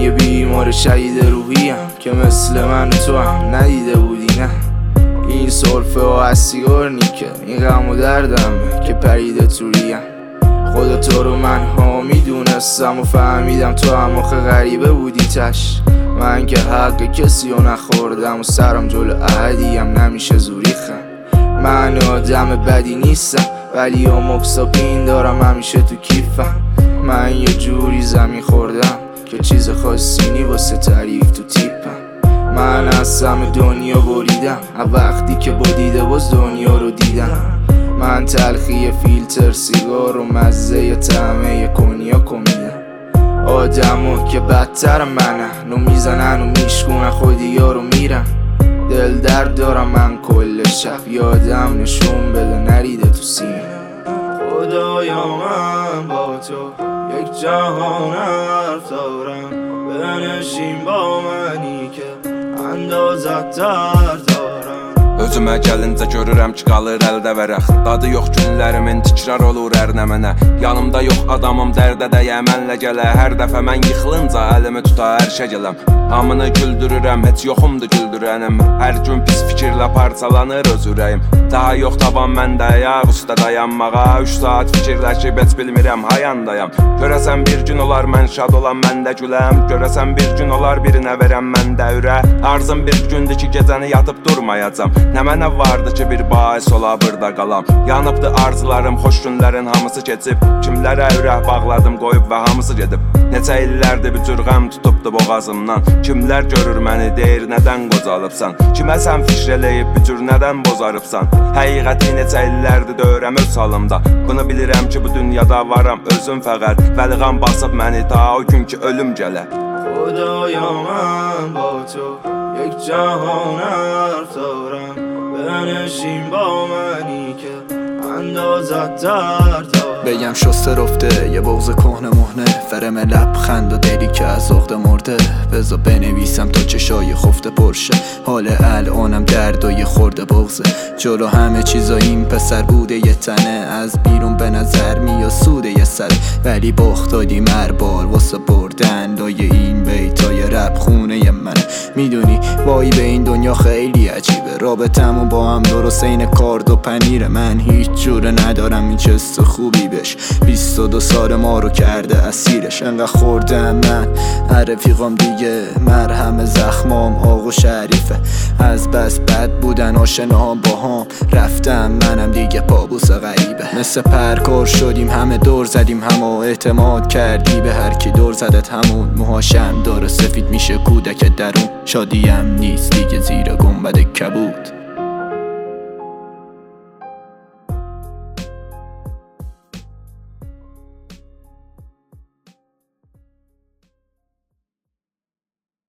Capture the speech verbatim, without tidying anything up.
یه بیمار شهید روحیم که مثل من و تو هم ندیده بودی نه. این سرفه و از سیگار نیکه، این غم و دردمه که پریده تو ریم. خدا تو رو من ها میدونستم و فهمیدم تو هم آخه غریبه بودی تش. من که حق کسی رو نخوردم و سرم جلو احدیم نمیشه زوری خم. من آدم بدی نیستم ولی اموکساپین دارم همیشه تو کیفم. من یه جوری زمین خوردم که چیز خاصی نی واسه تعریف تو تیپم. من از همه دنیا بریدم وقتی که با دیده باز دنیا رو دیدم. من تلخی فیلتر سیگار و مزه طعمه کنیاک میدم. آدمو که بدتر منه نو میزنن و میشکونن خودیا رو میرن. دل درد دارم من کل شب یادم نشون بده نریده تو سینه. خدایا من با تو یک جهان حرف دارم، بنشین با منی که اندازت در دارم. Özümə gəlincə görürəm ki qalır əldə vərəx. Dadı yox günlərimin tikrar olur ərnə mənə. Yanımda yox adamım dərdə dəyə mənlə gələ. Hər dəfə mən yıxılınca əlimi tuta hər şey gələm. Hamını güldürürəm, heç yoxumdur güldürənim. Hər gün pis fikirlə parçalanır öz ürəyim. Daha yox taban məndə ayaq üstə dayanmağa. Üç saat fikirləşib heç bilmirəm hayandayam. Görəsən bir gün olar mən şad olan məndə güləm. Görəsən bir gün olar birinə verəm məndə ürə. Arzım bir gündür ki gecəni yatıb durmayacam. Nə mənə vardı ki bir bahis ola burada qalam. Yanıbdı arzularım, xoş günlərin hamısı keçib. Kimlərə ürək bağladım qoyub və hamısı gedib. Neçə illərdir bir cür qəm tutubdu boğazımdan. Kimlər görür məni deyir nədən qocalıbsan. Kimə sən fikr eləyib bir cür nədən bozarıbsan. Həqiqəti neçə illərdir döyürəm öz halımda. Bunu bilirəm ki bu dünyada varam özüm fəqət. Vəliqan basıb məni ta o gün ki ölüm gələ. خدایا من با تو یک جهان حرف دارم، بنشین با منی که اندازت در دارم. بگم شسته رفته یه بغض کهنه مهنه، فرم لبخند و دلی که از عقده مرده. بذار بنویسم تا چشای خفته پرشه، حال الانم درد و یه خورده بغضه. جلو همه چیزا این پسر بوده یه تنه، از بیرون به نظر میاد سوده یه سره. ولی باخت دادی مربار واسه بردن لای این بیتای رب خونه منه. میدونی وای به این دنیا خیلی عجیبه، رابطمون با هم درست این کارد و پنیره. من هیچ جوره ندارم این چست خوبی بش، بیست و دو سال ما رو کرده اسیرش. انقدر خوردم من هر رفیقام دیگه، مرهم زخمام آق و شریفه. از بس بد بودن آشناهام با هم، رفتم منم دیگه پابوس غریبه. مثل پرکار شدیم همه دور زدیم همه، اعتماد کردی به هر کی دور زدت همون. موهاشم داره سفید میشه کودک درون، شادیم نیست دیگه زیر گنبد کبود.